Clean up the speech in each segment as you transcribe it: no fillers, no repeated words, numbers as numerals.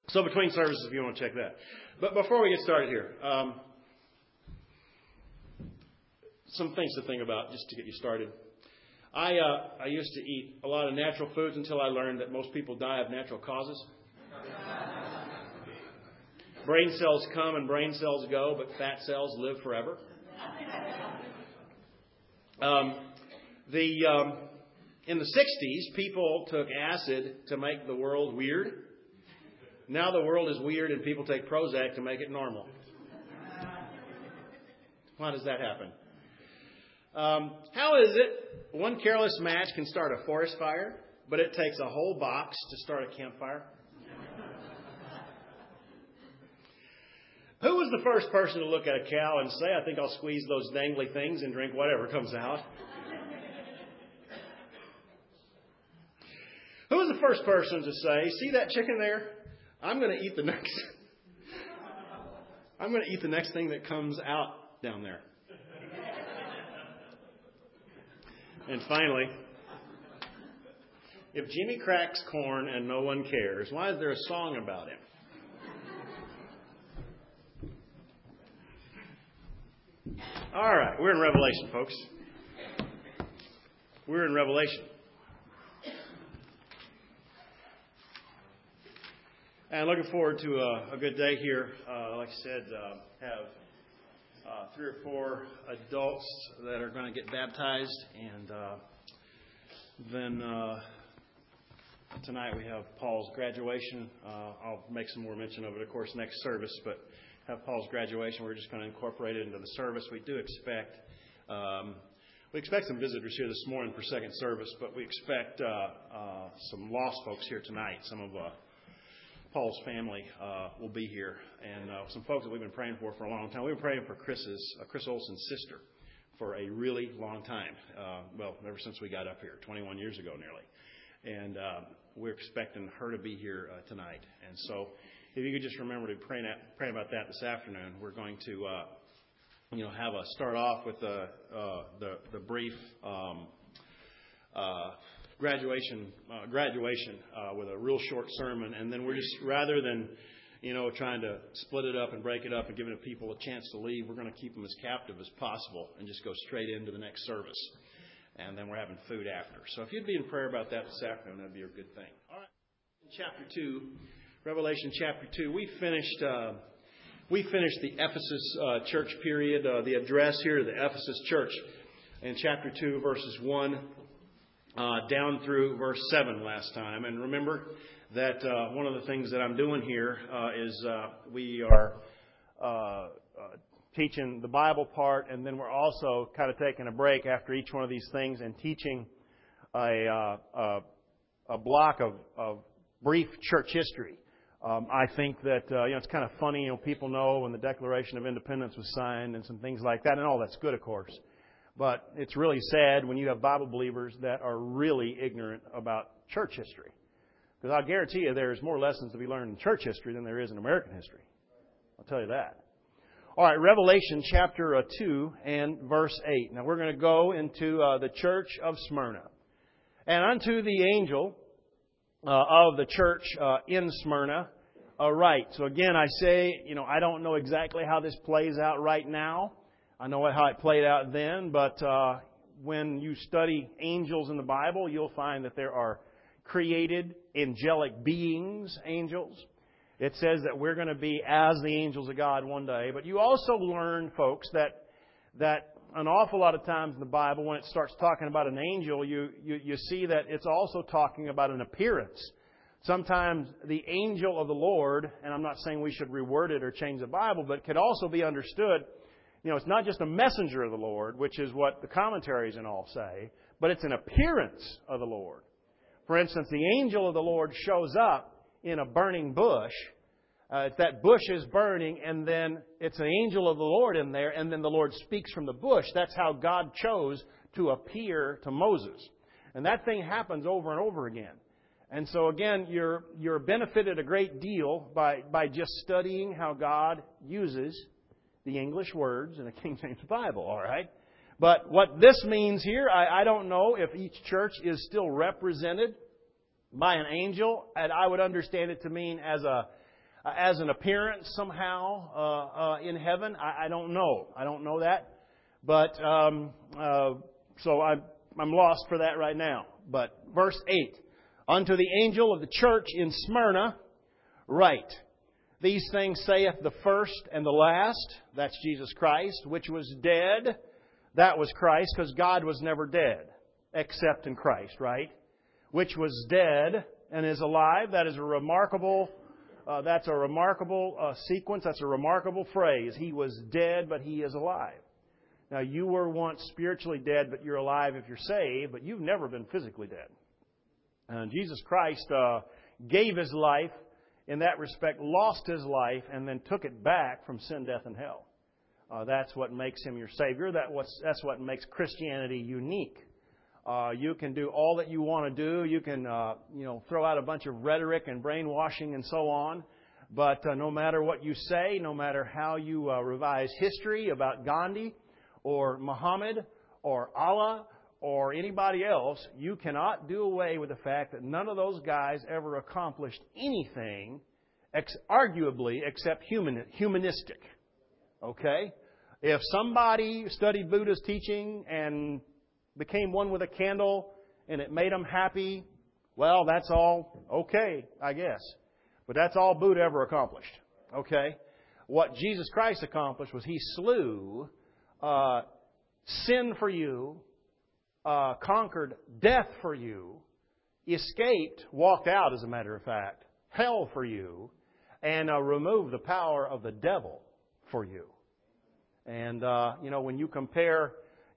So between services, if you want to check that. But before we get started here, some things to think about just to get you started. I used to eat a lot of natural foods until I learned that most people die of natural causes. Brain cells come and brain cells go, but fat cells live forever. In the 60s, people took acid to make the world weird. Now the world is weird and people take Prozac to make it normal. Why does that happen? How is it one careless match can start a forest fire, but it takes a whole box to start a campfire? Who was the first person to look at a cow and say, I think I'll squeeze those dangly things and drink whatever comes out? Who was the first person to say, see that chicken there? I'm going to eat the next thing that comes out down there. And finally, if Jimmy cracks corn and no one cares, why is there a song about him? All right, we're in Revelation, folks. We're in Revelation. And looking forward to a good day here. Like I said, have 3 or 4 adults that are going to get baptized. And then tonight we have Paul's graduation. I'll make some more mention of it, of course, next service. But have Paul's graduation. We're just going to incorporate it into the service. We do expect some visitors here this morning for second service, but we expect some lost folks here tonight. Some of Paul's family will be here, and some folks that we've been praying for a long time. We've been praying for Chris Olson's sister for a really long time. Ever since we got up here, 21 years ago nearly. And we're expecting her to be here tonight. And so if you could just remember to pray about that this afternoon. We're going to start off with the brief graduation with a real short sermon, and then we're just, rather than trying to split it up and break it up and giving people a chance to leave, we're going to keep them as captive as possible and just go straight into the next service, and then we're having food after. So if you'd be in prayer about that this afternoon, that'd be a good thing. All right, chapter 2, Revelation chapter 2. We finished the Ephesus church period, the address here to the Ephesus church in chapter 2, verses 1. Down through verse 7 last time. And remember that one of the things that I'm doing here is we are teaching the Bible part, and then we're also kind of taking a break after each one of these things and teaching a block of brief church history. I think that it's kind of funny, people know when the Declaration of Independence was signed and some things like that, and all that's good, of course. But it's really sad when you have Bible believers that are really ignorant about church history. Because I'll guarantee you there's more lessons to be learned in church history than there is in American history. I'll tell you that. All right, Revelation chapter 2 and verse 8. Now we're going to go into the church of Smyrna. And unto the angel of the church in Smyrna write. So again, I say, I don't know exactly how this plays out right now. I know how it played out then, but when you study angels in the Bible, you'll find that there are created angelic beings, angels. It says that we're going to be as the angels of God one day. But you also learn, folks, that an awful lot of times in the Bible, when it starts talking about an angel, you see that it's also talking about an appearance. Sometimes the angel of the Lord, and I'm not saying we should reword it or change the Bible, but it could also be understood. It's not just a messenger of the Lord, which is what the commentaries and all say, but it's an appearance of the Lord. For instance, the angel of the Lord shows up in a burning bush. That bush is burning, and then it's an angel of the Lord in there, and then the Lord speaks from the bush. That's how God chose to appear to Moses. And that thing happens over and over again. And so again, you're benefited a great deal by just studying how God uses the English words in the King James Bible, all right? But what this means here, I don't know if each church is still represented by an angel, and I would understand it to mean as as an appearance somehow in heaven. I don't know. I don't know that. But so I'm lost for that right now. But verse 8, unto the angel of the church in Smyrna write, these things saith the first and the last, that's Jesus Christ, which was dead. That was Christ, because God was never dead, except in Christ, right? Which was dead and is alive. That is a remarkable sequence. That's a remarkable phrase. He was dead, but He is alive. Now, you were once spiritually dead, but you're alive if you're saved, but you've never been physically dead. And Jesus Christ gave His life in that respect, lost His life, and then took it back from sin, death, and hell. That's what makes Him your Savior. That's what makes Christianity unique. You can do all that you want to do. You can, throw out a bunch of rhetoric and brainwashing and so on. But no matter what you say, no matter how you revise history about Gandhi or Muhammad or Allah or anybody else, you cannot do away with the fact that none of those guys ever accomplished anything, arguably, except humanistic. Okay? If somebody studied Buddha's teaching and became one with a candle and it made them happy, well, that's all okay, I guess. But that's all Buddha ever accomplished. Okay? What Jesus Christ accomplished was He slew sin for you, conquered death for you, escaped, walked out, as a matter of fact, hell for you, and removed the power of the devil for you. And, when you compare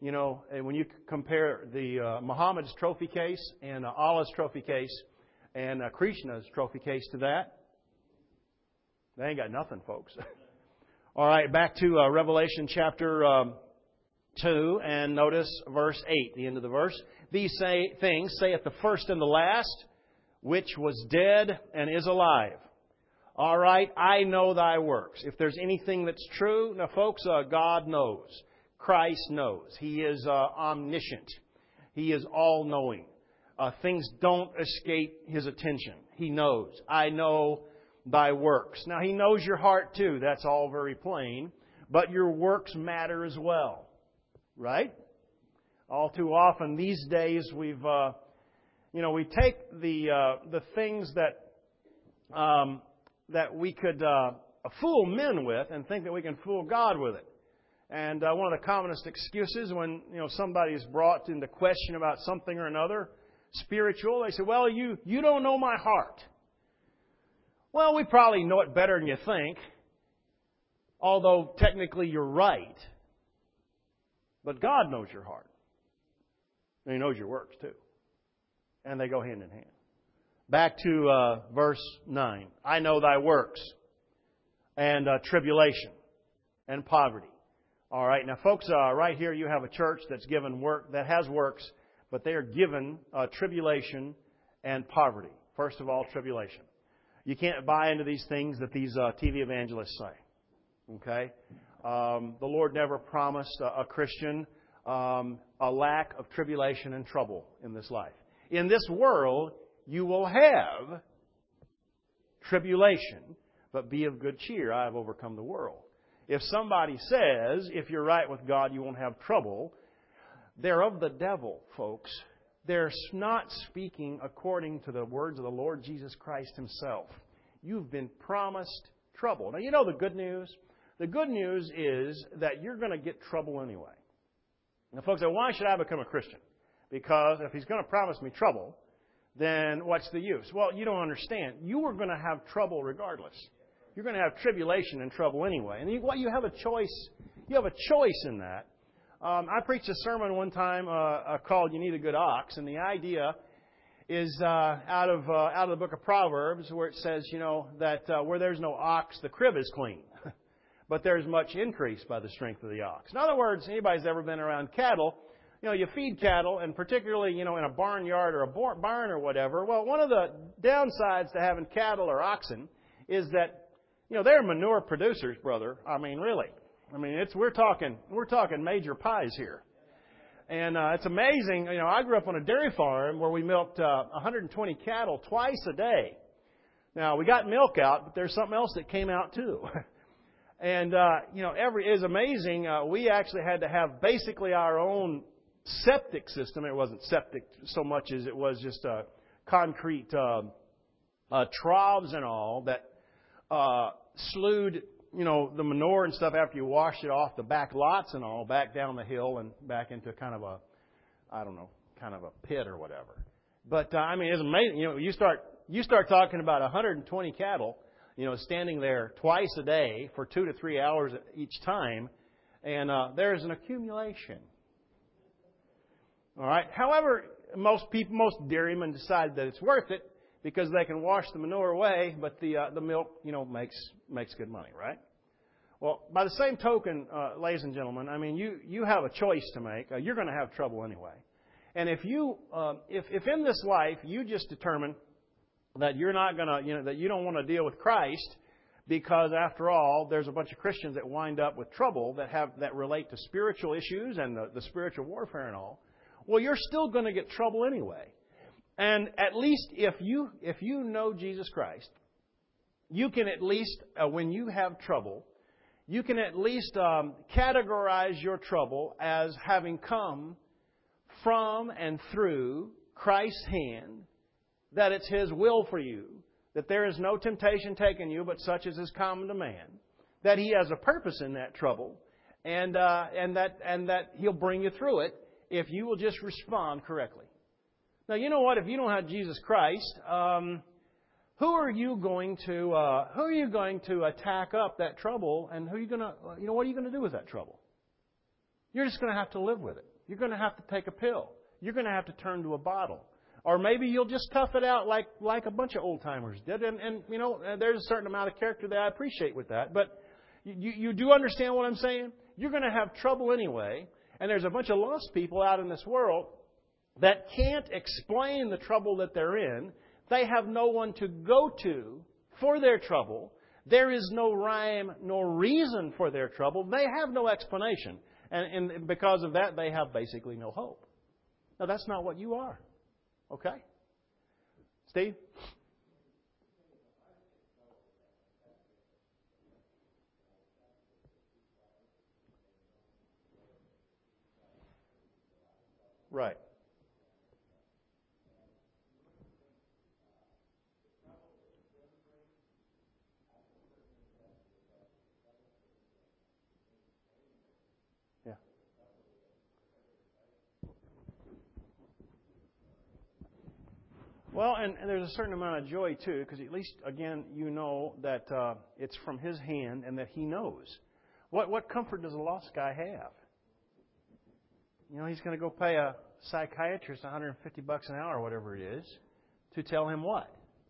the Muhammad's trophy case and Allah's trophy case and Krishna's trophy case to that, they ain't got nothing, folks. All right, back to Revelation chapter 2, and notice verse 8, the end of the verse. These things saith the first and the last, which was dead and is alive. All right, I know thy works. If there's anything that's true, now folks, God knows. Christ knows. He is omniscient. He is all-knowing. Things don't escape His attention. He knows. I know thy works. Now, He knows your heart too. That's all very plain. But your works matter as well. Right? All too often these days we take the things that we could fool men with and think that we can fool God with it. And one of the commonest excuses when somebody is brought into question about something or another spiritual, they say, "Well, you don't know my heart." Well, we probably know it better than you think, although technically you're right. But God knows your heart. And He knows your works too. And they go hand in hand. Back to verse 9. I know thy works and tribulation and poverty. All right, now folks, right here you have a church that's given work, that has works, but they are given tribulation and poverty. First of all, tribulation. You can't buy into these things that these TV evangelists say. Okay? The Lord never promised a Christian a lack of tribulation and trouble in this life. In this world, you will have tribulation, but be of good cheer. I have overcome the world. If somebody says, if you're right with God, you won't have trouble, they're of the devil, folks. They're not speaking according to the words of the Lord Jesus Christ Himself. You've been promised trouble. Now, you know the good news? The good news is that you're going to get trouble anyway. Now, folks say, why should I become a Christian? Because if He's going to promise me trouble, then what's the use? Well, you don't understand. You are going to have trouble regardless. You're going to have tribulation and trouble anyway. And you have a choice. You have a choice in that. I preached a sermon one time called "You Need a Good Ox," and the idea is out of the book of Proverbs, where it says, that where there's no ox, the crib is clean, but there's much increase by the strength of the ox. In other words, anybody's ever been around cattle, you feed cattle, and particularly, in a barnyard or a barn or whatever. Well, one of the downsides to having cattle or oxen is that, they're manure producers, brother. I mean, really. We're talking major pies here. And it's amazing. I grew up on a dairy farm where we milked 120 cattle twice a day. Now, we got milk out, but there's something else that came out too. And, it was amazing. We actually had to have basically our own septic system. It wasn't septic so much as it was just concrete troughs and all that slewed, the manure and stuff after you washed it off the back lots and all back down the hill and back into kind of a pit or whatever. But it's amazing. You start talking about 120 cattle, standing there twice a day for 2 to 3 hours each time, and there's an accumulation. All right. However, most dairymen decide that it's worth it because they can wash the manure away, but the milk, makes good money, right? Well, by the same token, ladies and gentlemen, you have a choice to make. You're going to have trouble anyway. And if in this life you just determine that you're not going to, that you don't want to deal with Christ, because after all, there's a bunch of Christians that wind up with trouble that relate to spiritual issues and the spiritual warfare and all. Well, you're still going to get trouble anyway. And at least if you know Jesus Christ, you can at least, when you have trouble, you can at least categorize your trouble as having come from and through Christ's hand, that it's His will for you, that there is no temptation taken you but such as is common to man, that He has a purpose in that trouble, and that He'll bring you through it if you will just respond correctly. Now, you know what? If you don't have Jesus Christ, who are you going to attack up that trouble, and what are you going to do with that trouble? You're just going to have to live with it. You're going to have to take a pill. You're going to have to turn to a bottle. Or maybe you'll just tough it out like a bunch of old-timers did. And there's a certain amount of character that I appreciate with that. But you do understand what I'm saying? You're going to have trouble anyway. And there's a bunch of lost people out in this world that can't explain the trouble that they're in. They have no one to go to for their trouble. There is no rhyme nor reason for their trouble. They have no explanation. And because of that, they have basically no hope. Now, that's not what you are. Okay? Steve? Right. Yeah. Well, and there's a certain amount of joy, too, because at least, again, you know that it's from His hand and that He knows. What comfort does a lost guy have? He's going to go pay a psychiatrist $150 an hour, or whatever it is, to tell him what?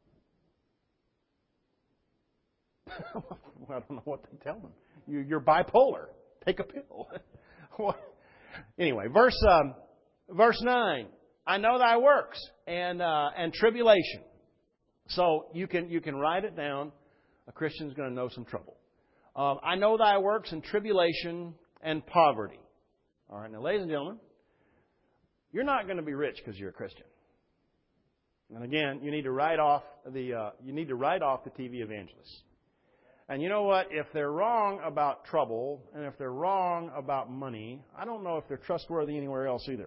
Well, I don't know what to tell him. You're bipolar. Take a pill. Anyway, verse 9. I know thy works and tribulation. So you can write it down. A Christian's going to know some trouble. I know thy works and tribulation and poverty. All right, now, ladies and gentlemen, you're not going to be rich because you're a Christian. And again, you need to write off the TV evangelists. And you know what? If they're wrong about trouble and if they're wrong about money, I don't know if they're trustworthy anywhere else either.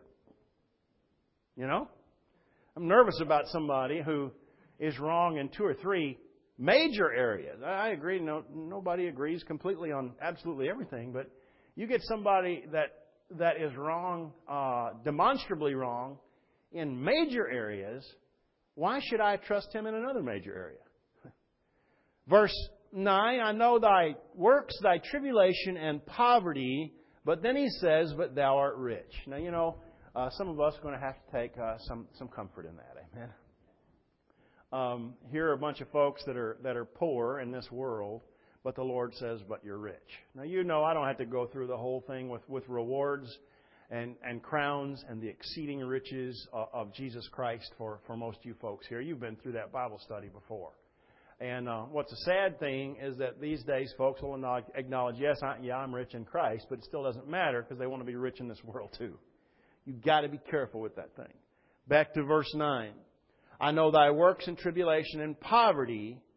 I'm nervous about somebody who is wrong in 2 or 3 major areas. I agree. Nobody agrees completely on absolutely everything, but you get somebody that is wrong, demonstrably wrong, in major areas, why should I trust him in another major area? Verse 9, I know thy works, thy tribulation, and poverty, but then he says, but thou art rich. Now, some of us are going to have to take some comfort in that. Amen? Here are a bunch of folks that are poor in this world, but the Lord says, but you're rich. Now, I don't have to go through the whole thing with rewards and crowns and the exceeding riches of Jesus Christ for most of you folks here. You've been through that Bible study before. And what's a sad thing is that these days folks will acknowledge, yes, I'm rich in Christ, but it still doesn't matter because they want to be rich in this world too. You've got to be careful with that thing. Back to verse 9. I know thy works and tribulation and poverty,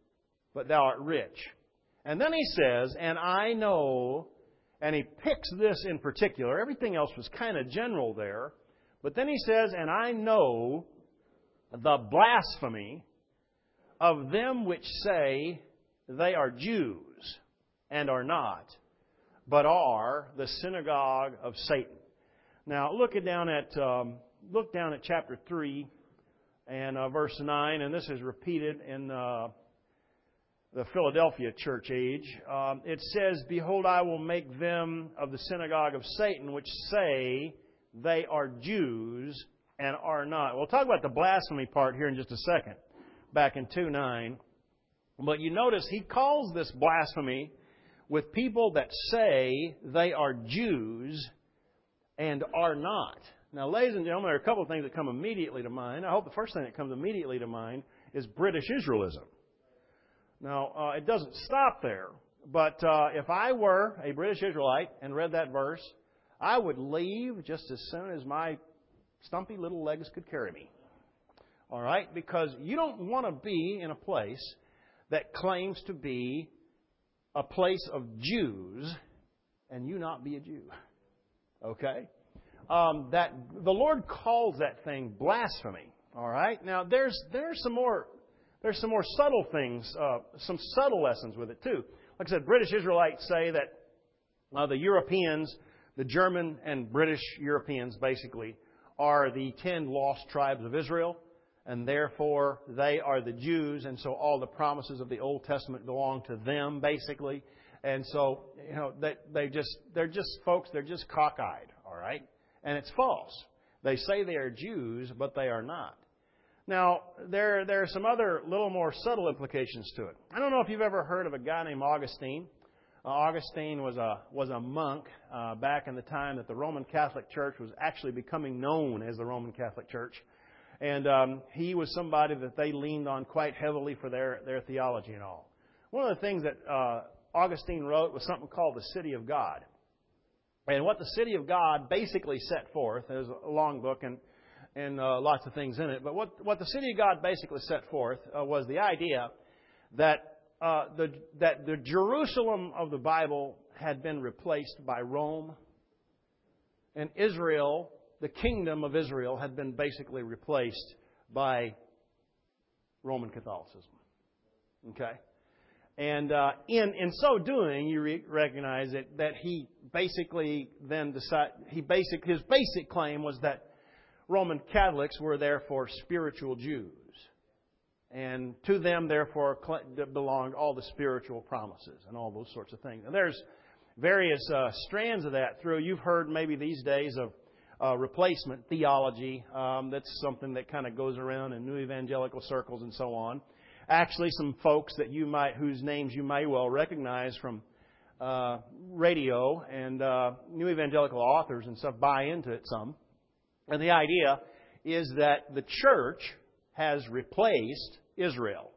but thou art rich. And then he says, and I know, and he picks this in particular. Everything else was kind of general there. But then he says, and I know the blasphemy of them which say they are Jews and are not, but are the synagogue of Satan. Now look down at chapter 3 and verse 9, and this is repeated in the Philadelphia church age. It says, behold, I will make them of the synagogue of Satan, which say they are Jews and are not. We'll talk about the blasphemy part here in just a second, back in 2:9. But you notice he calls this blasphemy with people that say they are Jews and are not. Now, ladies and gentlemen, there are a couple of things that come immediately to mind. I hope the first thing that comes immediately to mind is British Israelism. Now, it doesn't stop there, but if I were a British Israelite and read that verse, I would leave just as soon as my stumpy little legs could carry me. All right? Because you don't want to be in a place that claims to be a place of Jews and you not be a Jew. Okay? That the Lord calls that thing blasphemy. All right? Now, there's some more subtle things, some subtle lessons with it too. Like I said, British Israelites say that the Europeans, the German and British Europeans basically, are the 10 lost tribes of Israel, and therefore they are the Jews, and so all the promises of the Old Testament belong to them, basically. And so, they're just folks, they're just cockeyed, all right? And it's false. They say they are Jews, but they are not. Now, there are some other little more subtle implications to it. I don't know if you've ever heard of a guy named Augustine. Augustine was a monk back in the time that the Roman Catholic Church was actually becoming known as the Roman Catholic Church. And he was somebody that they leaned on quite heavily for their theology and all. One of the things that Augustine wrote was something called the City of God. And what the City of God basically set forth, there's a long book and lots of things in it, but what the City of God basically set forth was the idea that the Jerusalem of the Bible had been replaced by Rome, and Israel, the kingdom of Israel, had been basically replaced by Roman Catholicism. Okay? And in so doing, you recognize that he basically then his basic claim was that Roman Catholics were therefore spiritual Jews. And to them, therefore, belonged all the spiritual promises and all those sorts of things. And there's various strands of that through. You've heard maybe these days of replacement theology. That's something that kind of goes around in new evangelical circles and so on. Actually, some folks whose names you may well recognize from radio and new evangelical authors and stuff buy into it some. And the idea is that the church has replaced Israel.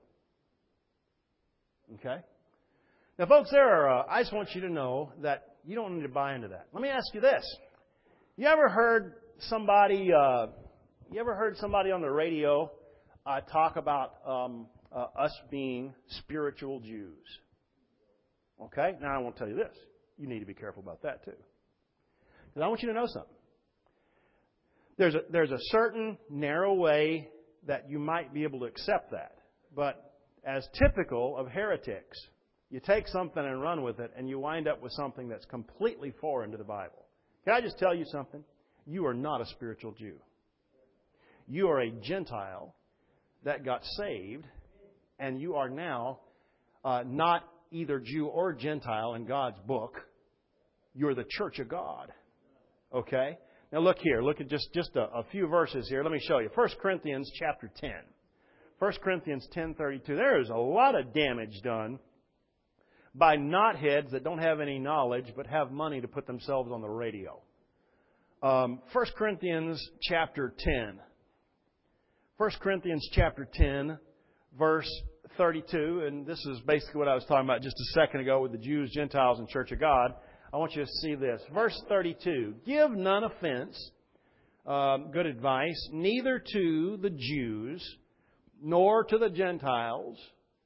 Okay? Now, folks, I just want you to know that you don't need to buy into that. Let me ask you this. You ever heard somebody on the radio talk about us being spiritual Jews? Okay? Now, I want to tell you this. You need to be careful about that, too. Because I want you to know something. There's a certain narrow way that you might be able to accept that. But as typical of heretics, you take something and run with it, and you wind up with something that's completely foreign to the Bible. Can I just tell you something? You are not a spiritual Jew. You are a Gentile that got saved, and you are now not either Jew or Gentile in God's book. You're the church of God. Okay? Now look here. Look at just a few verses here. Let me show you. 1 Corinthians chapter 10. 1 Corinthians 10:32. There is a lot of damage done by knotheads that don't have any knowledge but have money to put themselves on the radio. 1 Corinthians chapter 10. 1 Corinthians chapter 10, verse 32. And this is basically what I was talking about just a second ago with the Jews, Gentiles, and Church of God. I want you to see this. Verse 32. Give none offense, good advice, neither to the Jews, nor to the Gentiles,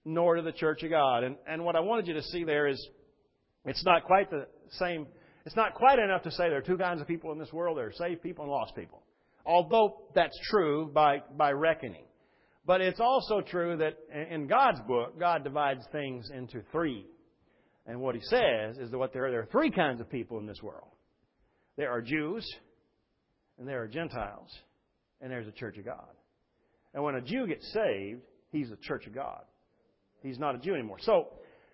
nor to the church of God. And what I wanted you to see there is it's not quite the same. It's not quite enough to say there are two kinds of people in this world. There are saved people and lost people. Although that's true by reckoning. But it's also true that in God's book, God divides things into three. And what He says is that there are three kinds of people in this world. There are Jews, and there are Gentiles, and there's a church of God. And when a Jew gets saved, he's a church of God. He's not a Jew anymore. So,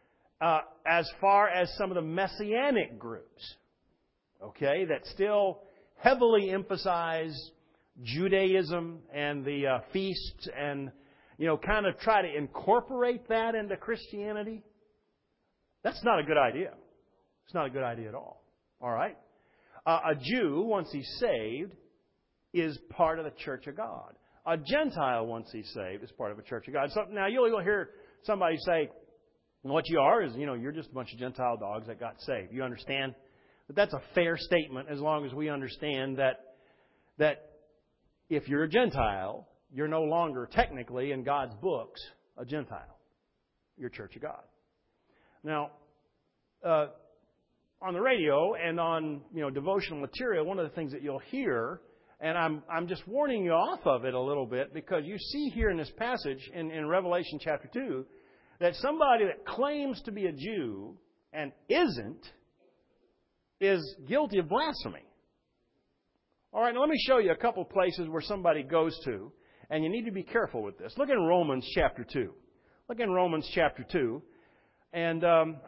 as far as some of the Messianic groups, okay, that still heavily emphasize Judaism and the feasts and, kind of try to incorporate that into Christianity, that's not a good idea. It's not a good idea at all. All right? A Jew, once he's saved, is part of the church of God. A Gentile, once he's saved, is part of a church of God. So now you'll hear somebody say, what you are is, you're just a bunch of Gentile dogs that got saved. You understand? But that's a fair statement as long as we understand that if you're a Gentile, you're no longer technically in God's books a Gentile. You're a church of God. Now, on the radio and on devotional material, one of the things that you'll hear, and I'm just warning you off of it a little bit, because you see here in this passage in Revelation chapter 2 that somebody that claims to be a Jew and isn't is guilty of blasphemy. All right, now let me show you a couple places where somebody goes to, and you need to be careful with this. Look in Romans chapter 2. Look in Romans chapter 2. And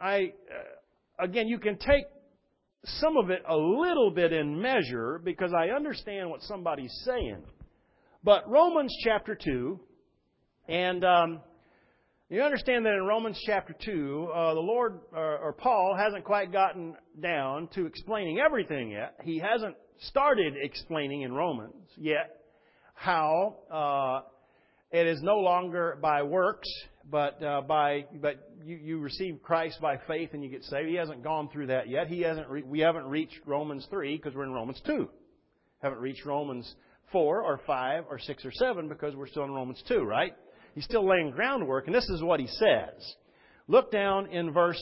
again, you can take some of it a little bit in measure because I understand what somebody's saying. But Romans chapter 2, and you understand that in Romans chapter 2, the Lord, or Paul, hasn't quite gotten down to explaining everything yet. He hasn't started explaining in Romans yet how it is no longer by works, but you receive Christ by faith and you get saved. He hasn't gone through that yet. We haven't reached Romans 3 because we're in Romans 2. Haven't reached Romans 4 or 5 or 6 or 7 because we're still in Romans 2, right? He's still laying groundwork, and this is what he says. Look down in verse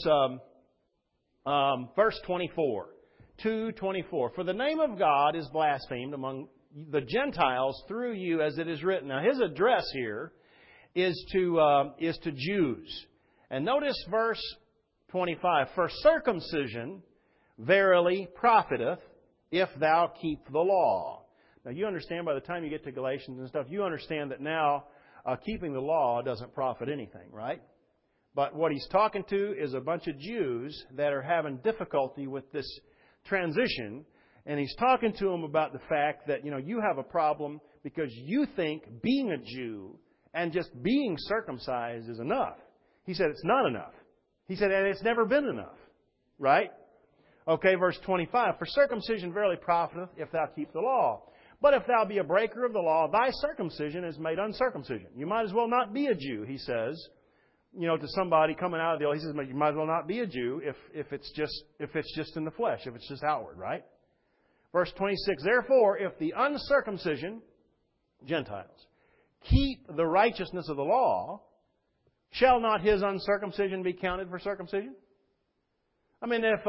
24. 2:24. For the name of God is blasphemed among the Gentiles through you, as it is written. Now his address here is to Jews. And notice verse 25. For circumcision verily profiteth, if thou keep the law. Now you understand by the time you get to Galatians and stuff, you understand that now keeping the law doesn't profit anything, right? But what he's talking to is a bunch of Jews that are having difficulty with this transition, and he's talking to them about the fact that, you have a problem because you think being a Jew and just being circumcised is enough. He said it's not enough. He said, and it's never been enough. Right? Okay, verse 25. For circumcision verily profiteth, if thou keep the law. But if thou be a breaker of the law, thy circumcision is made uncircumcision. You might as well not be a Jew, he says. To somebody coming out of the old, he says, you might as well not be a Jew if it's just in the flesh, if it's just outward, right? Verse 26, therefore, if the uncircumcision, Gentiles, keep the righteousness of the law, shall not his uncircumcision be counted for circumcision? I mean, if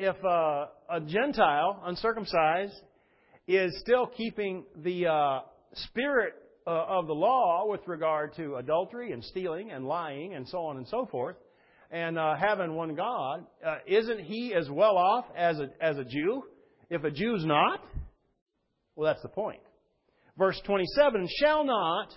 a Gentile, uncircumcised, is still keeping the spirit of the law with regard to adultery and stealing and lying and so on and so forth, and having one God, isn't he as well off as a Jew if a Jew's not? Well, that's the point. Verse 27, shall not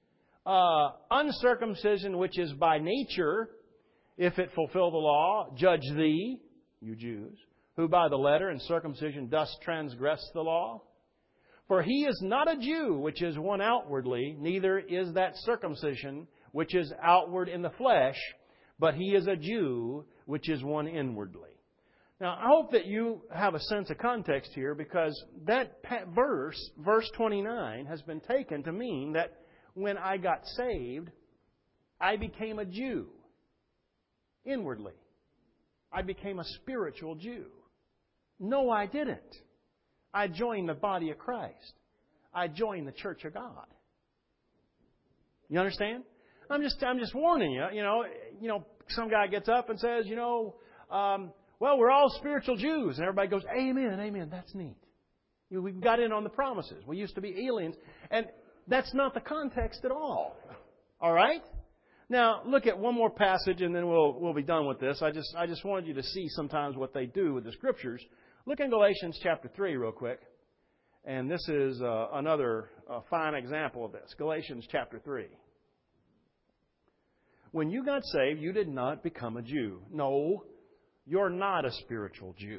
uncircumcision which is by nature, if it fulfill the law, judge thee, you Jews, who by the letter and circumcision dost transgress the law? For he is not a Jew which is one outwardly, neither is that circumcision which is outward in the flesh, but he is a Jew which is one inwardly. Now, I hope that you have a sense of context here, because that verse 29, has been taken to mean that when I got saved, I became a Jew inwardly. I became a spiritual Jew. No, I didn't. I joined the body of Christ. I joined the church of God. You understand? I'm just warning you. Some guy gets up and says, well, we're all spiritual Jews, and everybody goes, amen, amen. That's neat. We got in on the promises. We used to be aliens, and that's not the context at all. All right? Now, look at one more passage, and then we'll be done with this. I just wanted you to see sometimes what they do with the Scriptures. Look in Galatians chapter 3 real quick. And this is another fine example of this. Galatians chapter 3. When you got saved, you did not become a Jew. No, you're not a spiritual Jew.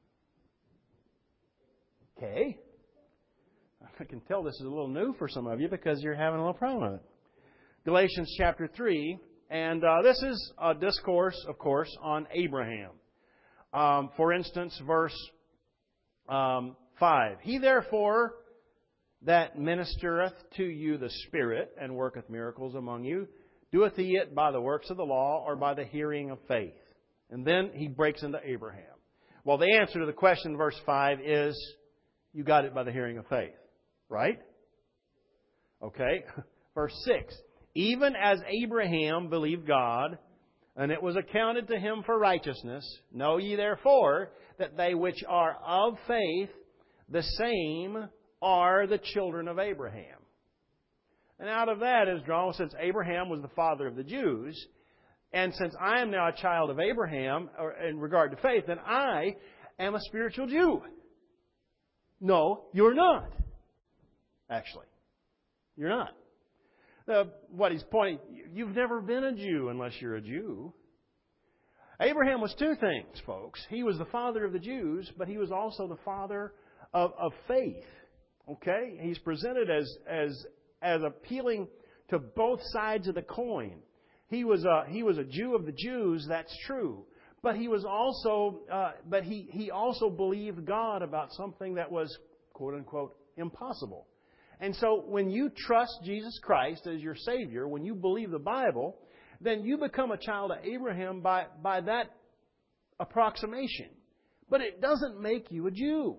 Okay? I can tell this is a little new for some of you because you're having a little problem with it. Galatians chapter 3, and this is a discourse, of course, on Abraham. For instance, verse 5. He therefore that ministereth to you the Spirit and worketh miracles among you, doeth he it by the works of the law or by the hearing of faith? And then he breaks into Abraham. Well, the answer to the question in verse 5 is, you got it by the hearing of faith. Right? Okay. Verse 6. Even as Abraham believed God, and it was accounted to him for righteousness, know ye therefore that they which are of faith, the same are the children of Abraham. And out of that is drawn, since Abraham was the father of the Jews, and since I am now a child of Abraham, or in regard to faith, then I am a spiritual Jew. No, you're not. Actually, you're not. What he's pointing, you've never been a Jew unless you're a Jew. Abraham was two things, folks. He was the father of the Jews, but he was also the father of faith. Okay? He's presented as appealing to both sides of the coin. He was a Jew of the Jews, that's true. But he was also he also believed God about something that was, quote unquote, impossible. And so when you trust Jesus Christ as your Savior, when you believe the Bible, then you become a child of Abraham by that approximation. But it doesn't make you a Jew.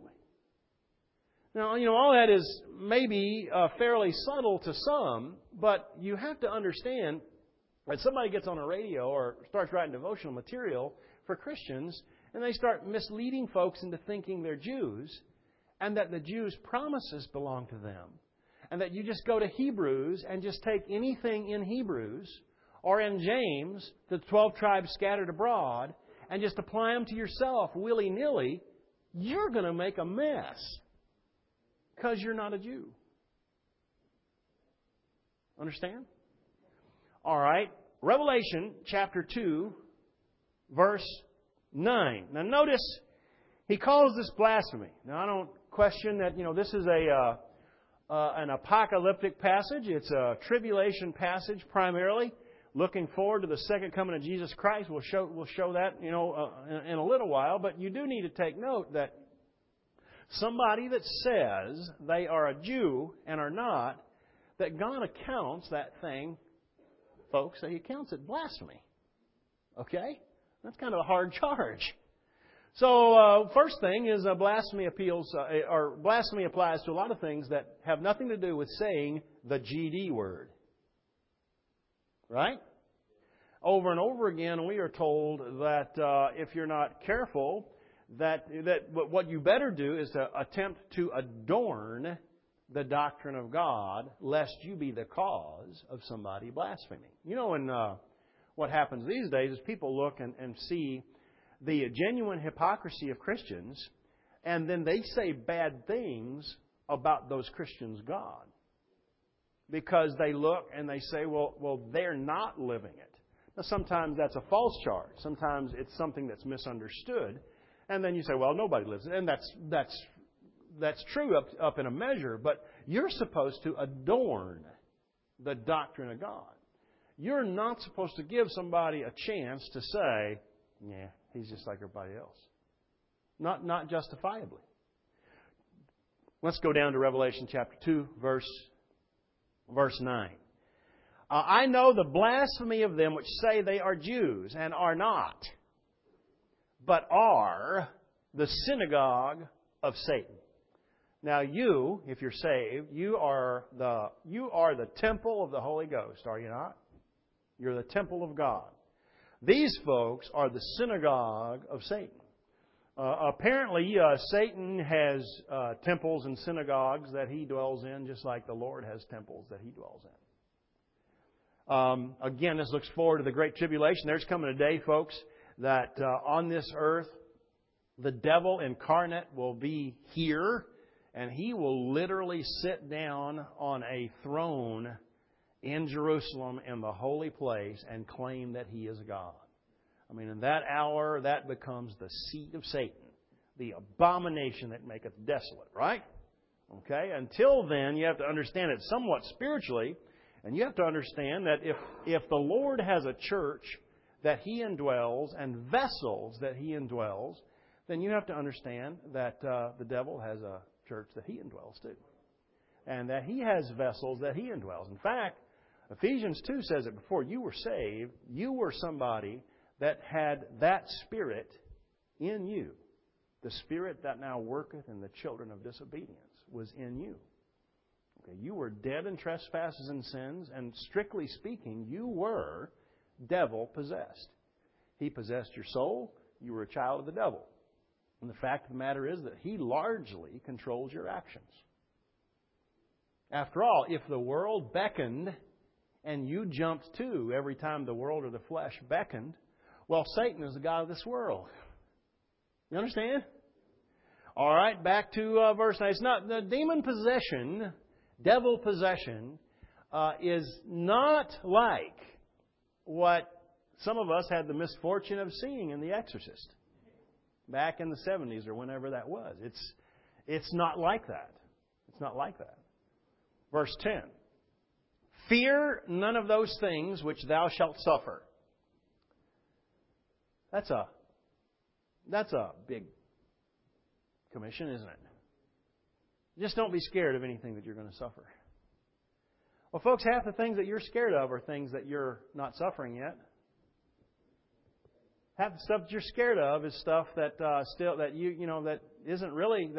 Now, all that is maybe fairly subtle to some, but you have to understand that somebody gets on a radio or starts writing devotional material for Christians, and they start misleading folks into thinking they're Jews, and that the Jews' promises belong to them. And that you just go to Hebrews and just take anything in Hebrews or in James, the 12 tribes scattered abroad, and just apply them to yourself willy-nilly, you're going to make a mess. Because you're not a Jew. Understand? All right. Revelation chapter 2, verse 9. Now notice, he calls this blasphemy. Now I don't question that, this is an apocalyptic passage. It's a tribulation passage primarily, looking forward to the second coming of Jesus Christ. We'll show that in a little while. But you do need to take note that somebody that says they are a Jew and are not, that God accounts that thing, folks, that He accounts it blasphemy. Okay? That's kind of a hard charge. So, first thing is blasphemy blasphemy applies to a lot of things that have nothing to do with saying the GD word. Right? Over and over again, we are told that if you're not careful, that what you better do is to attempt to adorn the doctrine of God, lest you be the cause of somebody blaspheming. And what happens these days is people look and see the genuine hypocrisy of Christians, and then they say bad things about those Christians' God. Because they look and they say, well, they're not living it. Now, sometimes that's a false charge. Sometimes it's something that's misunderstood. And then you say, well, nobody lives it. And that's true up in a measure, but you're supposed to adorn the doctrine of God. You're not supposed to give somebody a chance to say, yeah, he's just like everybody else. Not justifiably. Let's go down to Revelation chapter 2, verse 9. I know the blasphemy of them which say they are Jews and are not, but are the synagogue of Satan. Now you, if you're saved, you are the temple of the Holy Ghost, are you not? You're the temple of God. These folks are the synagogue of Satan. Apparently, Satan has temples and synagogues that he dwells in, just like the Lord has temples that he dwells in. Again, this looks forward to the Great Tribulation. There's coming a day, folks, that on this earth, the devil incarnate will be here, and he will literally sit down on a throne in Jerusalem in the holy place and claim that he is God. I mean, in that hour, that becomes the seat of Satan, the abomination that maketh desolate, right? Okay? Until then, you have to understand it somewhat spiritually, and you have to understand that if the Lord has a church that He indwells and vessels that He indwells, then you have to understand that the devil has a church that he indwells too. And that he has vessels that he indwells. In fact, Ephesians 2 says that before you were saved, you were somebody that had that Spirit in you. The Spirit that now worketh in the children of disobedience was in you. Okay, you were dead in trespasses and sins, and strictly speaking, you were devil-possessed. He possessed your soul. You were a child of the devil. And the fact of the matter is that he largely controls your actions. After all, if the world beckoned and you jumped too every time the world or the flesh beckoned, well, Satan is the god of this world. You understand? All right, back to verse 9. It's not the demon possession, devil possession, is not like what some of us had the misfortune of seeing in The Exorcist back in the 70s or whenever that was. It's not like that. It's not like that. Verse 10. Fear none of those things which thou shalt suffer. That's a big commission, isn't it? Just don't be scared of anything that you're going to suffer. Well, folks, half the things that you're scared of are things that you're not suffering yet. Half the stuff that you're scared of is stuff that that isn't really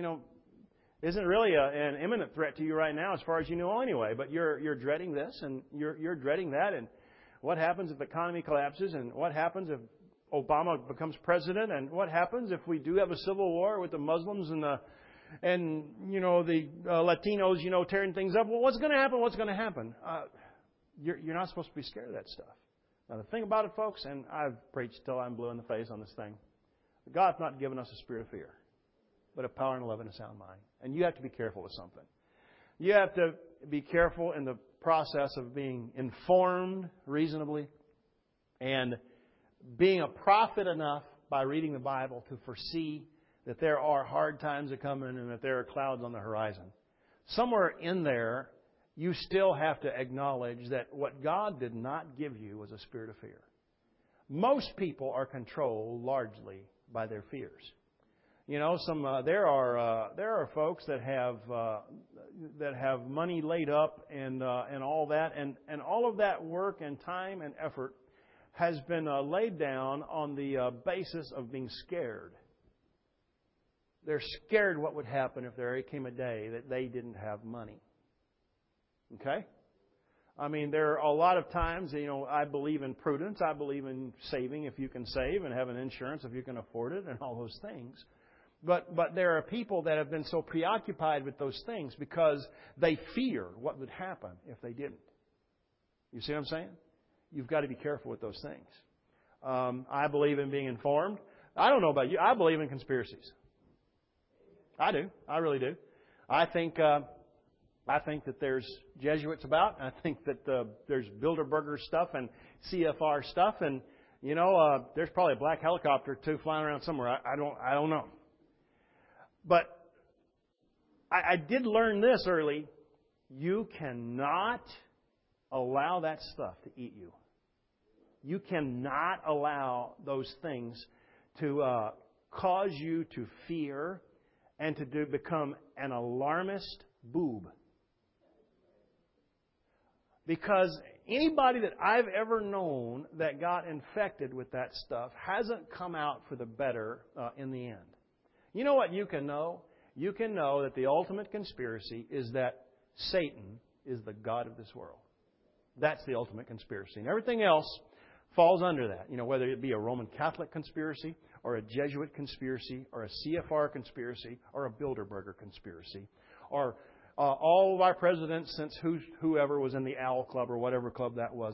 an imminent threat to you right now, as far as you know anyway. But you're dreading this and you're dreading that, and what happens if the economy collapses, and what happens if Obama becomes president, and what happens if we do have a civil war with the Muslims and the Latinos, tearing things up. Well, what's going to happen? What's going to happen? You're not supposed to be scared of that stuff. Now, the thing about it, folks, and I've preached till I'm blue in the face on this thing, God's not given us a spirit of fear, but a power and love and a sound mind. And you have to be careful with something. You have to be careful in the process of being informed reasonably and being a prophet enough by reading the Bible to foresee that there are hard times that come in and that there are clouds on the horizon. Somewhere in there, you still have to acknowledge that what God did not give you was a spirit of fear. Most people are controlled largely by their fears. There are folks that have money laid up and all that, and all of that work and time and effort has been laid down on the basis of being scared. They're scared what would happen if there came a day that they didn't have money. Okay? I mean, there are a lot of times, I believe in prudence. I believe in saving if you can save, and having insurance if you can afford it, and all those things. But there are people that have been so preoccupied with those things because they fear what would happen if they didn't. You see what I'm saying? You've got to be careful with those things. I believe in being informed. I don't know about you. I believe in conspiracies. I do. I really do. I think that there's Jesuits about. I think that there's Bilderberger stuff and CFR stuff, and there's probably a black helicopter too flying around somewhere. I don't know. But I did learn this early. You cannot allow that stuff to eat you. You cannot allow those things to cause you to fear and to become an alarmist boob. Because anybody that I've ever known that got infected with that stuff hasn't come out for the better in the end. You know what you can know? You can know that the ultimate conspiracy is that Satan is the god of this world. That's the ultimate conspiracy. And everything else falls under that. Whether it be a Roman Catholic conspiracy or a Jesuit conspiracy or a CFR conspiracy or a Bilderberger conspiracy or all of our presidents since whoever was in the Owl Club or whatever club that was.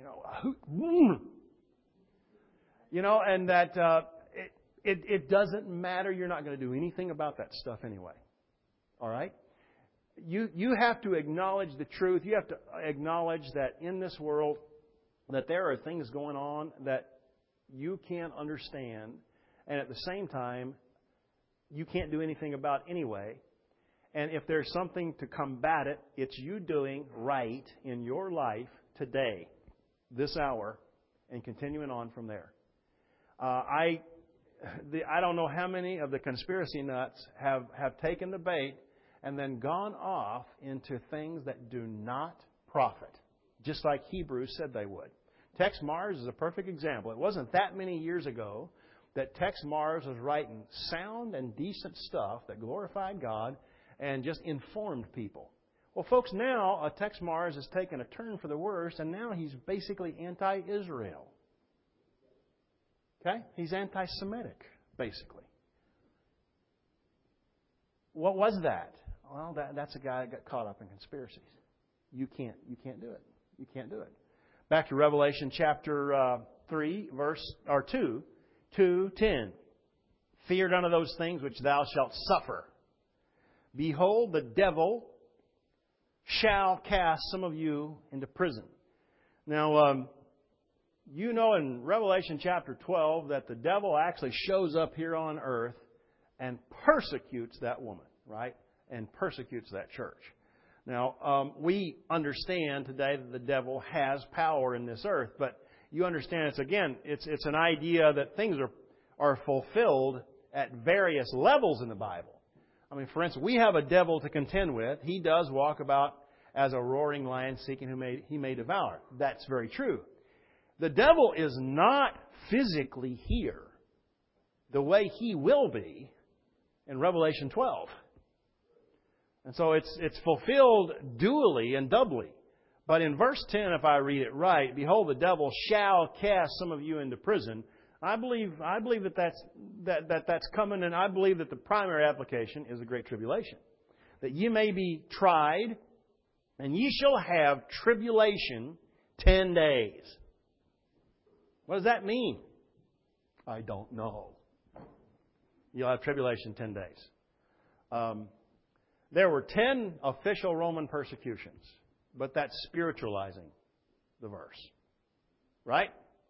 And that it doesn't matter. You're not going to do anything about that stuff anyway. All right? You have to acknowledge the truth. You have to acknowledge that in this world that there are things going on that you can't understand, and at the same time, you can't do anything about anyway. And if there's something to combat it, it's you doing right in your life today, this hour, and continuing on from there. I don't know how many of the conspiracy nuts have taken the bait and then gone off into things that do not profit, just like Hebrews said they would. Tex Mars is a perfect example. It wasn't that many years ago that Tex Mars was writing sound and decent stuff that glorified God and just informed people. Well, folks, now Tex Mars has taken a turn for the worse, and now he's basically anti-Israel. Okay? He's anti-Semitic, basically. What was that? Well, that's a guy that got caught up in conspiracies. You can't do it. You can't do it. Back to Revelation chapter 3, verse 2:10. Fear none of those things which thou shalt suffer. Behold, the devil shall cast some of you into prison. Now, in Revelation chapter 12 that the devil actually shows up here on earth and persecutes that woman, right? And persecutes that church. Now, we understand today that the devil has power in this earth, but you understand it's an idea that things are fulfilled at various levels in the Bible. I mean, for instance, we have a devil to contend with. He does walk about as a roaring lion seeking whom he may devour. That's very true. The devil is not physically here the way he will be in Revelation 12. And so it's fulfilled dually and doubly. But in verse 10, if I read it right, behold, the devil shall cast some of you into prison. I believe that's coming, and I believe that the primary application is the Great Tribulation. That ye may be tried, and ye shall have tribulation 10 days. What does that mean? I don't know. You'll have tribulation 10 days. There were 10 official Roman persecutions, but that's spiritualizing the verse. Right?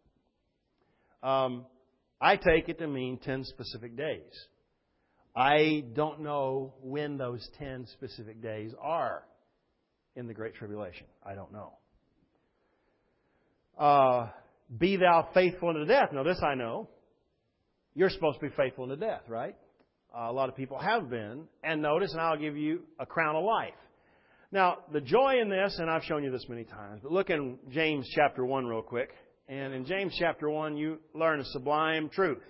I take it to mean 10 specific days. I don't know when those 10 specific days are in the Great Tribulation. I don't know. Be thou faithful unto death. Now this I know. You're supposed to be faithful unto death, right? A lot of people have been. And notice, and I'll give you a crown of life. Now, the joy in this, and I've shown you this many times, but look in James chapter 1 real quick. And in James chapter 1, you learn a sublime truth.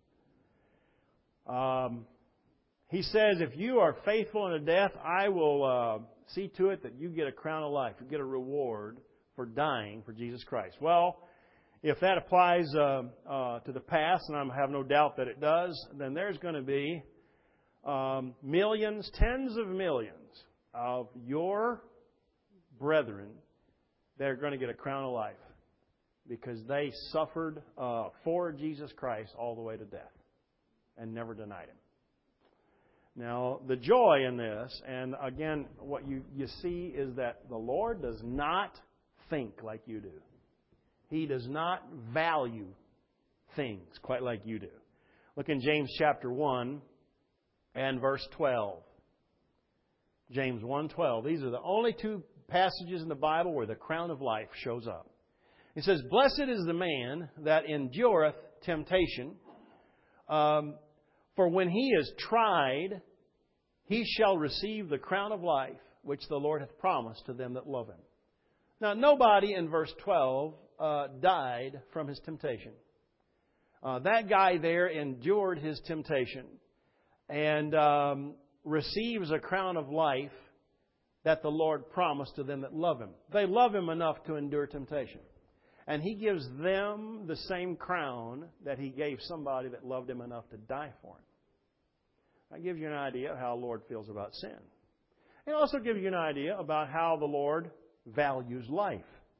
He says, if you are faithful unto death, I will see to it that you get a crown of life. You get a reward for dying for Jesus Christ. Well, if that applies to the past, and I have no doubt that it does, then there's going to be millions, tens of millions of your brethren that are going to get a crown of life because they suffered for Jesus Christ all the way to death and never denied Him. Now, the joy in this, and again, what you see is that the Lord does not think like you do. He does not value things quite like you do. Look in James chapter 1 and verse 12. James 1:12. These are the only two passages in the Bible where the crown of life shows up. It says, blessed is the man that endureth temptation, for when he is tried, he shall receive the crown of life, which the Lord hath promised to them that love Him. Now, nobody in verse 12 died from his temptation. That guy there endured his temptation and receives a crown of life that the Lord promised to them that love Him. They love Him enough to endure temptation. And He gives them the same crown that He gave somebody that loved Him enough to die for Him. That gives you an idea of how the Lord feels about sin. It also gives you an idea about how the Lord values life.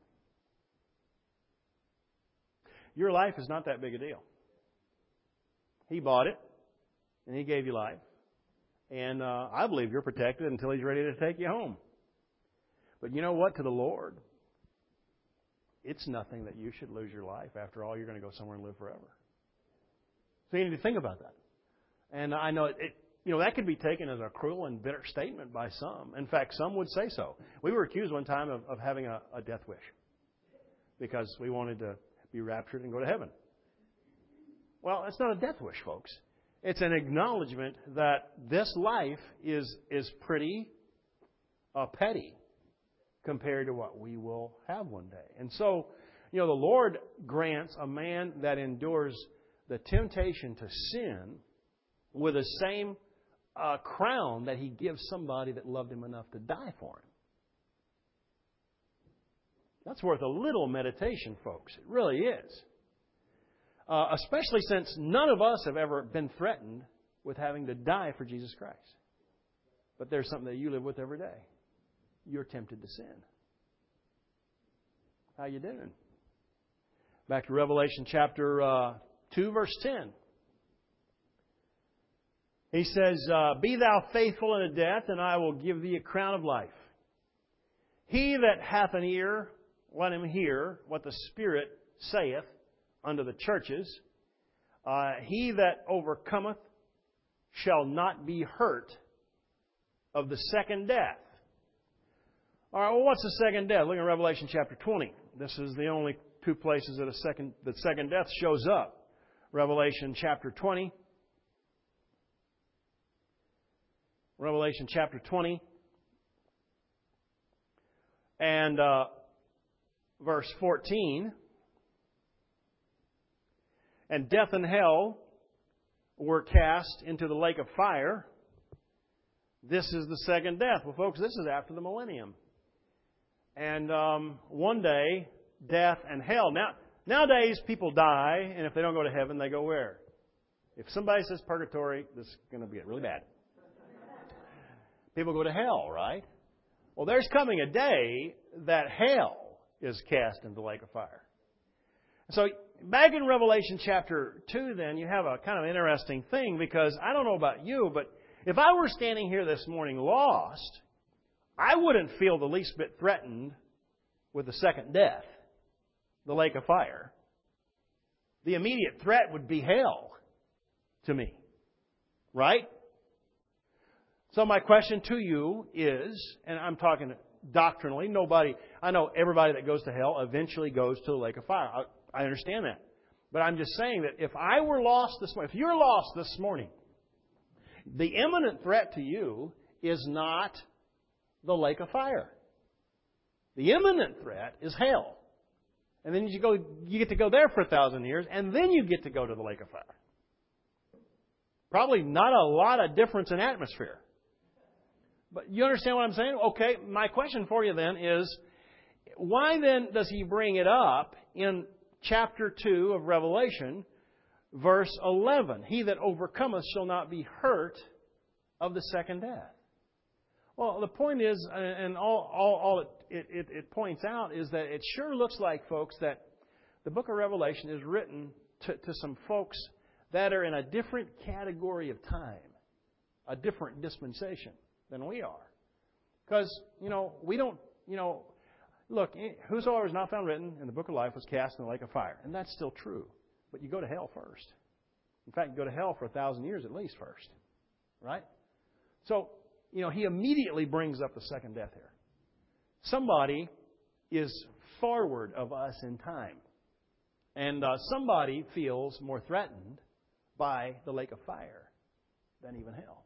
Your life is not that big a deal. He bought it, and He gave you life. And I believe you're protected until He's ready to take you home. But you know what? To the Lord, it's nothing that you should lose your life. After all, you're going to go somewhere and live forever. So you need to think about that. And I know that could be taken as a cruel and bitter statement by some. In fact, some would say so. We were accused one time of having a death wish because we wanted to be raptured and go to heaven. Well, that's not a death wish, folks. It's an acknowledgement that this life is pretty petty compared to what we will have one day. And so, the Lord grants a man that endures the temptation to sin with the same crown that He gives somebody that loved Him enough to die for Him. That's worth a little meditation, folks. It really is. Especially since none of us have ever been threatened with having to die for Jesus Christ. But there's something that you live with every day. You're tempted to sin. How you doing? Back to Revelation chapter 2, verse 10. He says, Be thou faithful unto death, and I will give thee a crown of life. He that hath an ear, let him hear what the Spirit saith unto the churches. He that overcometh shall not be hurt of the second death. All right, well, what's the second death? Look at Revelation chapter 20. This is the only two places that the second death shows up. Revelation chapter 20. Revelation chapter 20. And verse 14. And death and hell were cast into the lake of fire. This is the second death. Well, folks, this is after the millennium. And one day, death and hell. Nowadays, people die, and if they don't go to heaven, they go where? If somebody says purgatory, this is going to get really bad. People go to hell, right? Well, there's coming a day that hell is cast into the lake of fire. So, back in Revelation chapter 2, then, you have a kind of interesting thing, because I don't know about you, but if I were standing here this morning lost, I wouldn't feel the least bit threatened with the second death, the lake of fire. The immediate threat would be hell to me. Right? So my question to you is, and I'm talking doctrinally, I know everybody that goes to hell eventually goes to the lake of fire. I understand that. But I'm just saying that if I were lost this morning, if you're lost this morning, the imminent threat to you is not the lake of fire. The imminent threat is hell. And then you get to go there for 1,000 years, and then you get to go to the lake of fire. Probably not a lot of difference in atmosphere. But you understand what I'm saying? Okay, my question for you then is, why then does he bring it up in chapter 2 of Revelation, verse 11? He that overcometh shall not be hurt of the second death. Well, the point is, and all it points out, is that it sure looks like, folks, that the book of Revelation is written to some folks that are in a different category of time, a different dispensation than we are. Because, we don't, look, whosoever is not found written in the book of life was cast in the lake of fire. And that's still true. But you go to hell first. In fact, you go to hell for 1,000 years at least first. Right? So, he immediately brings up the second death here. Somebody is forward of us in time. And somebody feels more threatened by the lake of fire than even hell.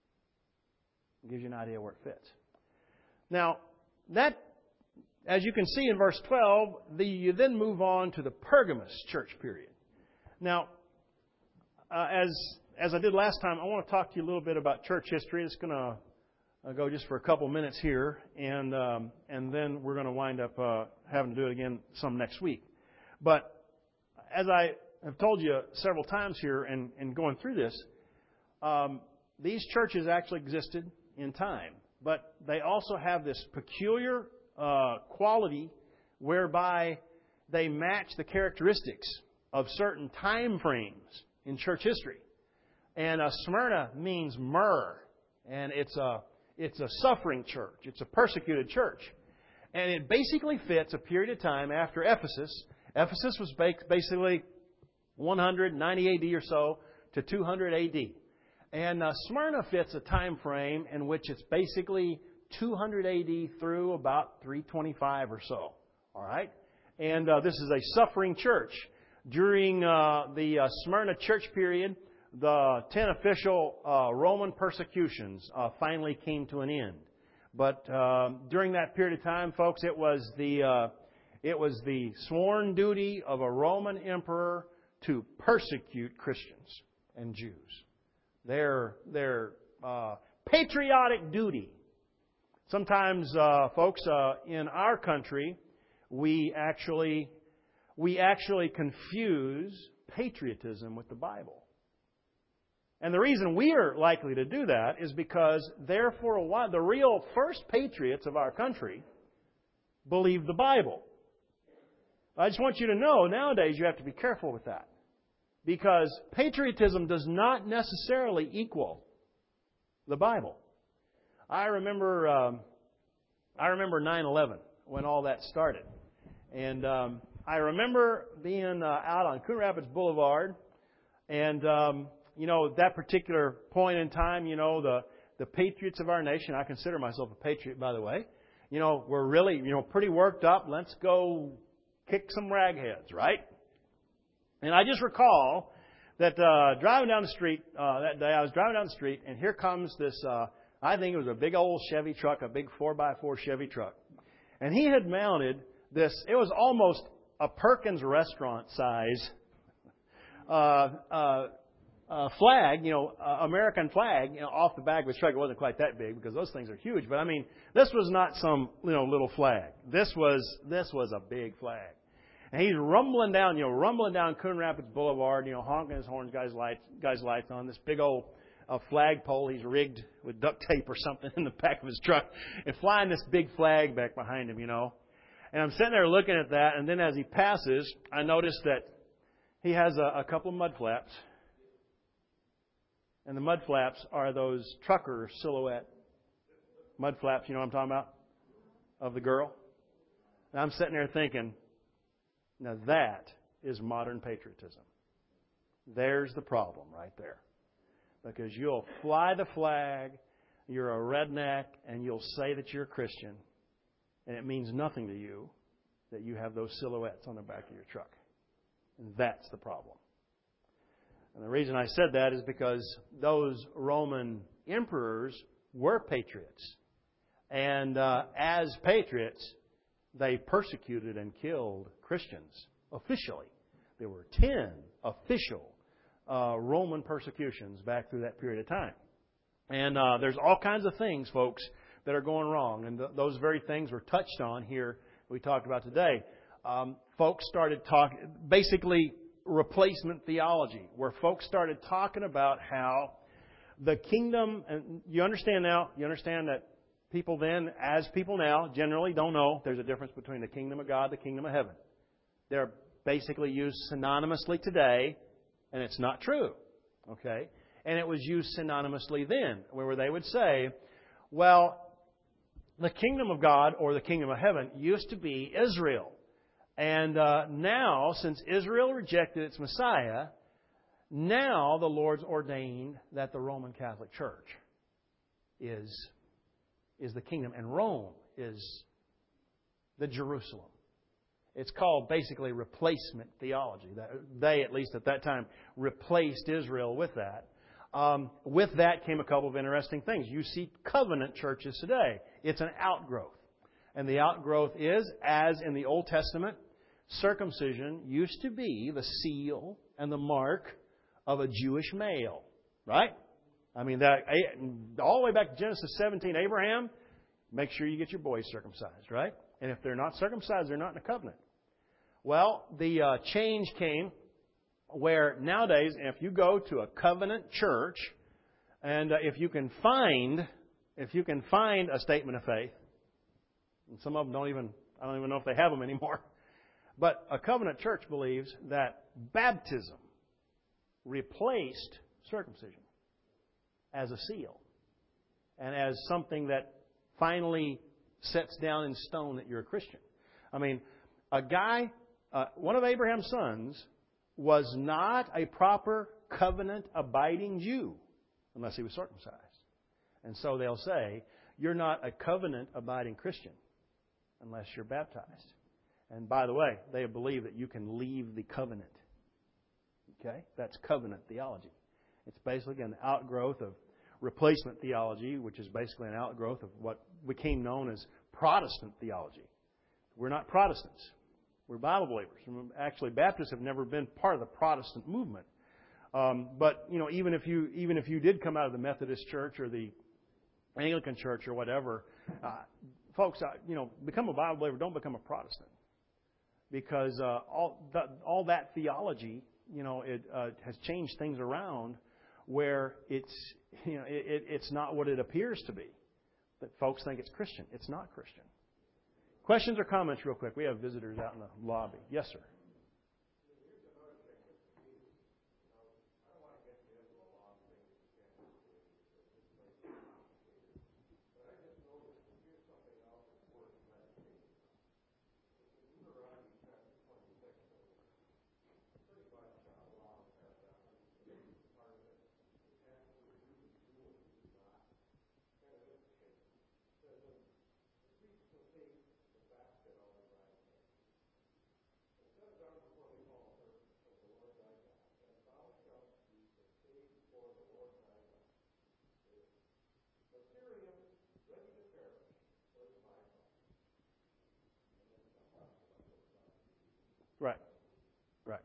It gives you an idea where it fits. Now, that, as you can see in verse 12, you then move on to the Pergamos church period. Now, as I did last time, I want to talk to you a little bit about church history. It's going to I'll go just for a couple minutes here, and then we're going to wind up having to do it again some next week. But as I have told you several times here and going through this, these churches actually existed in time, but they also have this peculiar quality whereby they match the characteristics of certain time frames in church history. And Smyrna means myrrh, and it's a suffering church. It's a persecuted church. And it basically fits a period of time after Ephesus. Ephesus was basically 190 AD or so to 200 AD. And Smyrna fits a time frame in which it's basically 200 AD through about 325 or so. All right? And this is a suffering church. During the Smyrna church period, the 10 official Roman persecutions finally came to an end. But during that period of time, folks, it was the sworn duty of a Roman emperor to persecute Christians and Jews. Their patriotic duty. Sometimes, folks, in our country, we actually confuse patriotism with the Bible. And the reason we are likely to do that is because there for a while, the real first patriots of our country believed the Bible. I just want you to know, nowadays you have to be careful with that. Because patriotism does not necessarily equal the Bible. I remember 9/11 when all that started. And I remember being out on Coon Rapids Boulevard, and that particular point in time, the patriots of our nation, I consider myself a patriot, by the way, we're really, pretty worked up. Let's go kick some ragheads, right? And I just recall that driving down the street that day, I was driving down the street, and here comes this, I think it was a big old Chevy truck, a big 4x4 Chevy truck. And he had mounted this, it was almost a Perkins restaurant size flag, American flag, off the back of his truck. It wasn't quite that big because those things are huge. But I mean, this was not some, little flag. This was a big flag. And he's rumbling down Coon Rapids Boulevard, honking his horns, guys' lights on this big old flagpole he's rigged with duct tape or something in the back of his truck, and flying this big flag back behind him, And I'm sitting there looking at that, and then as he passes, I notice that he has a couple of mud flaps. And the mud flaps are those trucker silhouette mud flaps, you know what I'm talking about? Of the girl. And I'm sitting there thinking, now that is modern patriotism. There's the problem right there. Because you'll fly the flag, you're a redneck, and you'll say that you're a Christian, and it means nothing to you that you have those silhouettes on the back of your truck. And that's the problem. And the reason I said that is because those Roman emperors were patriots. And as patriots, they persecuted and killed Christians officially. There were 10 official Roman persecutions back through that period of time. And there's all kinds of things, folks, that are going wrong. And those very things were touched on here we talked about today. Folks started talking, basically replacement theology, where folks started talking about how the kingdom, and you understand that people then, as people now, generally don't know there's a difference between the kingdom of God and the kingdom of heaven. They're basically used synonymously today, and it's not true. Okay? And it was used synonymously then, where they would say, well, the kingdom of God or the kingdom of heaven used to be Israel. And now, since Israel rejected its Messiah, now the Lord's ordained that the Roman Catholic Church is the kingdom, and Rome is the Jerusalem. It's called basically replacement theology. They, at least at that time, replaced Israel with that. With that came a couple of interesting things. You see covenant churches today. It's an outgrowth. And the outgrowth is, as in the Old Testament, circumcision used to be the seal and the mark of a Jewish male. Right? I mean, that all the way back to Genesis 17, Abraham, make sure you get your boys circumcised, right? And if they're not circumcised, they're not in a covenant. Well, the change came where nowadays, if you go to a covenant church, and if you can find a statement of faith, and some of them I don't even know if they have them anymore, but a covenant church believes that baptism replaced circumcision as a seal and as something that finally sets down in stone that you're a Christian. I mean, one of Abraham's sons was not a proper covenant-abiding Jew unless he was circumcised. And so they'll say, you're not a covenant-abiding Christian unless you're baptized. And by the way, they believe that you can leave the covenant. Okay? That's covenant theology. It's basically an outgrowth of replacement theology, which is basically an outgrowth of what became known as Protestant theology. We're not Protestants. We're Bible believers. Actually, Baptists have never been part of the Protestant movement. But even if you did come out of the Methodist Church or the Anglican Church or whatever, folks, become a Bible believer. Don't become a Protestant, because all that theology, it has changed things around where it's not what it appears to be. That folks think it's Christian. It's not Christian. Questions or comments, real quick? We have visitors out in the lobby. Yes, sir. Right. Right.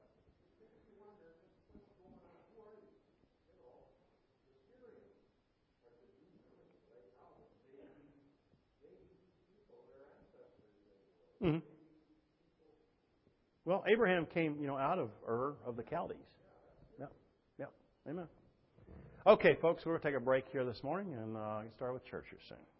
Mm-hmm. Well, Abraham came, out of Ur of the Chaldees. Yep. Yep. Amen. Okay, folks, we're going to take a break here this morning and get started with church here soon.